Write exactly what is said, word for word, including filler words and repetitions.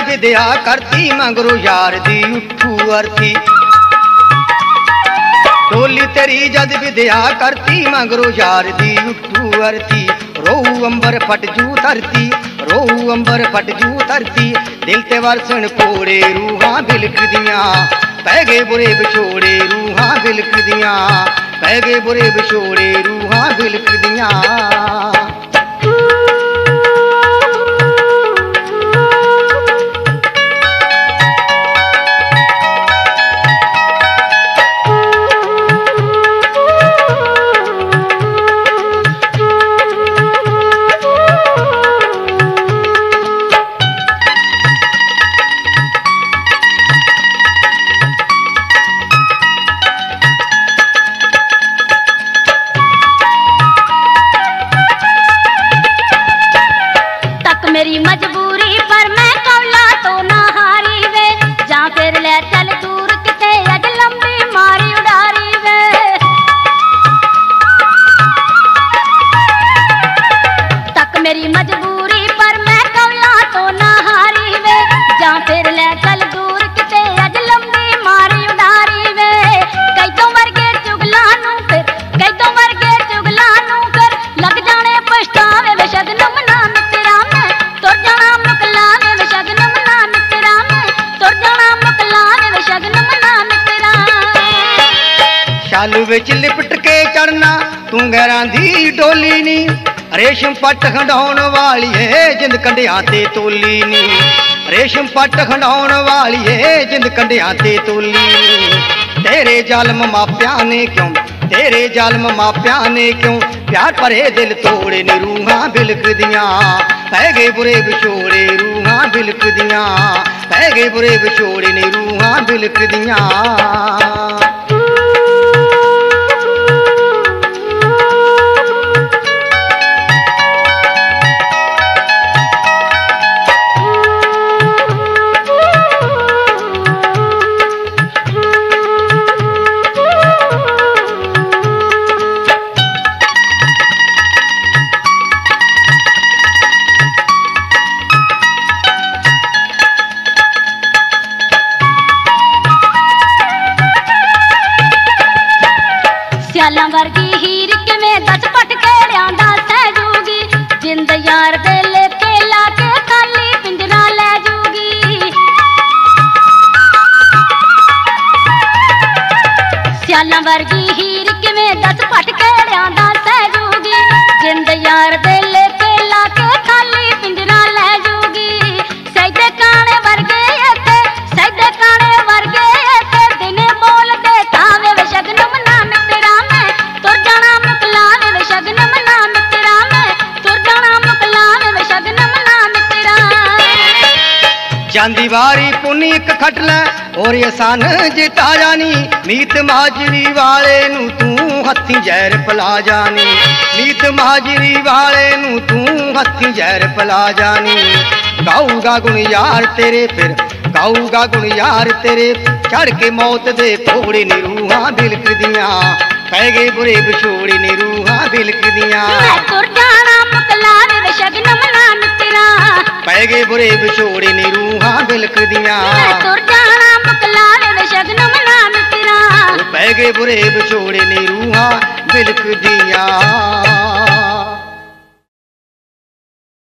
विद्या करती मगरू यार दी उठू अर्थी। टोली तेरी जद विद्या करती मगरू यार दी उठू अर्थी। रोऊ अंबर फट जू धरती, रोऊ अंबर फट जू धरती। दिल ते वरसन कोड़े रूहां बिलक दियां, पै गए बुरे विछोड़े रूहां बिलक दियां, पै गए बुरे विछोड़े रूहां बिलक दियां। मेरी मजबूरी पर मैं कौला तो ना हारी वे, जा फिर ले चल दूर किते अज लंबी मारी उडारी वे। तक मेरी मजबूरी पर मैं कौला तो ना हारी वे, जा फिर ले चल दूर किते अज लंबी मारी उडारी वे। कई तो वर्गे चुगला नू फिर, कई तो वर्गे चुगला नू फिर लग जाने पछतावे वे शगनम ना मित्रा में तुर जाना मुकलावे वे शगनम ना मित्रा में तुर जाना मुकलावे वे शगनम ना मित्रा। शालू विच लिपट के चढ़ना तू गैरां दी डोली नी, रेशम पट खंडाउण वाली है जिंद कंडियां ते तोली नी। रेशम पट खंडाउण वाली है जिंद कंडियां ते तोली नी। तेरे जालम मापियां ने क्यों, तेरे जालम मापियां ने क्यों प्यार भरे दिल तोड़े नी रूहां बिलक दियां, पै गए बुरे विछोड़े रूहां बिलक दियां, पै गए बुरे विछोड़े नी रूहां बिलक दियां। सियालां वर्गी हीर किवें दस पट केड़ियां दा सहजूगी, जिंद यार दे लेके ला के खाली पिंजरा लै जूगी। सियालां वर्गी हीर किवें दस पट केड़ियां दा सहजूगी, जिंद यार दे लेके ला के खाली पिंजरा लै जूगी। सैदे काने वर्गे इत्थे, सैदे काने वर्गे इत्थे दिने बोलदे तावे वे शगनम ना मित्रा में तुर जाना मुकलावे वे शगनम ना मित्रा में तुर जाना मुकलावे वे शगनम ना मित्रा। जांदी वारी पुनी एक खट लै और एहसान जिता जानी, मीत माजरी वाले नू तू हत्थी जहर पला जानी। मीत माजरी वाले नू तू हत्थी जहर पला जानी। गाऊगा गुण यार तेरे फिर, गाऊगा गुण यार तेरे चढ़ के मौत दे कोड़े नी रूहां बिलक दियां, पै गए बुरे विछोड़े नी रूहां बिलक दियां। तुर जाना मुकलावे वे शगनम ना मित्रा, पै गए बुरे विछोड़े नी रूहां बिलक दियां। तुर जाना मुकलावे वे शगनम ना मित्रा, पै गए बुरे विछोड़े नी रूहां बिलक दियां।